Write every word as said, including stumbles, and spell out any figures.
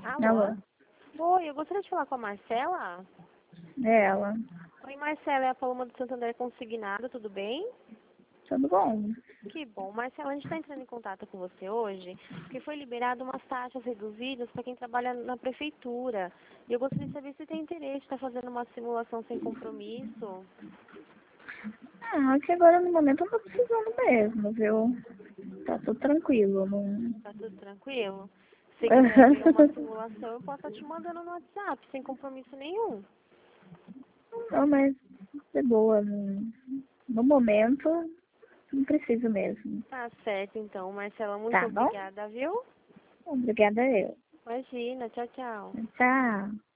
Alô? Alô? Oi, eu gostaria de falar com a Marcela. É ela. Oi, Marcela, é a Paloma do Santander Consignado, tudo bem? Tudo bom? Que bom. Marcela, a gente está entrando em contato com você hoje, porque foi liberado umas taxas reduzidas para quem trabalha na prefeitura. E eu gostaria de saber se tem interesse, está fazendo uma simulação sem compromisso. Ah, aqui agora no momento eu tô precisando mesmo, viu? Tá tudo tranquilo, não... Tá tudo tranquilo? Se quiser ver uma simulação, eu posso estar te mandando no WhatsApp, sem compromisso nenhum. Não, mas de boa, não... no momento não preciso mesmo. Tá certo, então. Marcela, muito Tá bom? obrigada, viu? Obrigada eu. Imagina, tchau, tchau. Tchau.